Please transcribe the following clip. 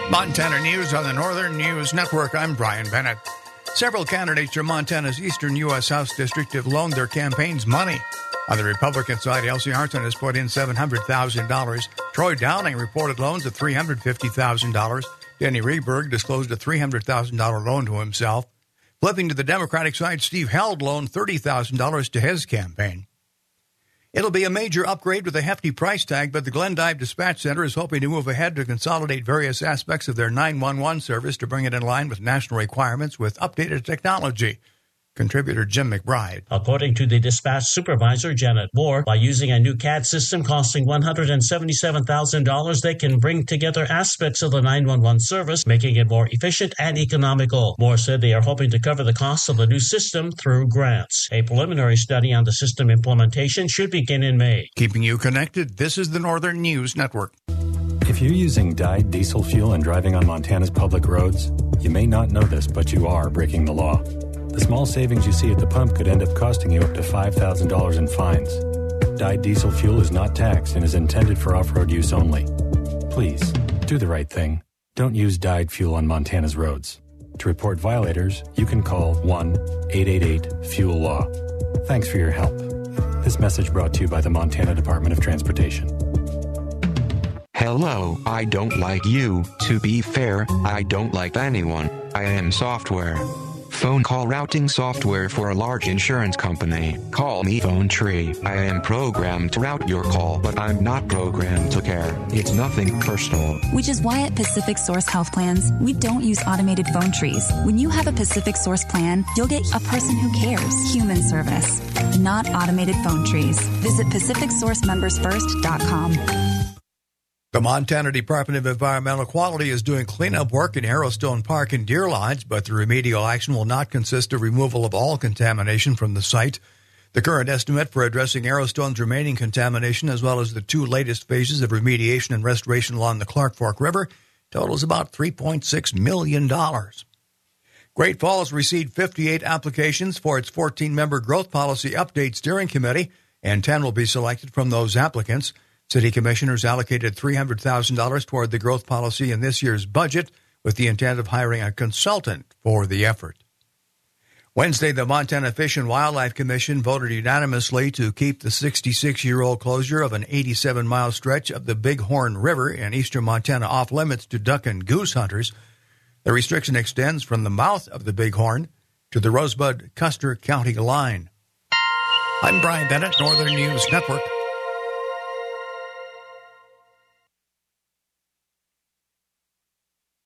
Montana News on the Northern News Network. I'm Brian Bennett. Several candidates from Montana's eastern U.S. House District have loaned their campaigns money. On the Republican side, Elsie Hartson has put in $700,000. Troy Downing reported loans of $350,000. Denny Rehberg disclosed a $300,000 loan to himself. Flipping to the Democratic side, Steve Held loaned $30,000 to his campaign. It'll be a major upgrade with a hefty price tag, but the Glendive Dispatch Center is hoping to move ahead to consolidate various aspects of their 911 service to bring it in line with national requirements with updated technology. Contributor Jim McBride. According to the dispatch supervisor, Janet Moore, by using a new CAD system costing $177,000, they can bring together aspects of the 911 service, making it more efficient and economical. Moore said they are hoping to cover the cost of the new system through grants. A preliminary study on the system implementation should begin in May. Keeping you connected, this is the Northern News Network. If you're using dyed diesel fuel and driving on Montana's public roads, you may not know this, but you are breaking the law. The small savings you see at the pump could end up costing you up to $5,000 in fines. Dyed diesel fuel is not taxed and is intended for off-road use only. Please, do the right thing. Don't use dyed fuel on Montana's roads. To report violators, you can call 1-888-FUEL-LAW. Thanks for your help. This message brought to you by the Montana Department of Transportation. Hello, I don't like you. To be fair, I don't like anyone. I am software. Phone call routing software for a large insurance company. Call me Phone Tree. I am programmed to route your call, but I'm not programmed to care. It's nothing personal. Which is why at Pacific Source Health Plans, we don't use automated phone trees. When you have a Pacific Source plan, you'll get a person who cares. Human service, not automated phone trees. Visit PacificSourceMembersFirst.com. The Montana Department of Environmental Quality is doing cleanup work in Arrowstone Park and Deer Lodge, but the remedial action will not consist of removal of all contamination from the site. The current estimate for addressing Arrowstone's remaining contamination, as well as the two latest phases of remediation and restoration along the Clark Fork River, totals about $3.6 million. Great Falls received 58 applications for its 14-member Growth Policy Update Steering Committee, and 10 will be selected from those applicants. City commissioners allocated $300,000 toward the growth policy in this year's budget with the intent of hiring a consultant for the effort. Wednesday, the Montana Fish and Wildlife Commission voted unanimously to keep the 66-year-old closure of an 87-mile stretch of the Bighorn River in eastern Montana off limits to duck and goose hunters. The restriction extends from the mouth of the Bighorn to the Rosebud-Custer County line. I'm Brian Bennett, Northern News Network.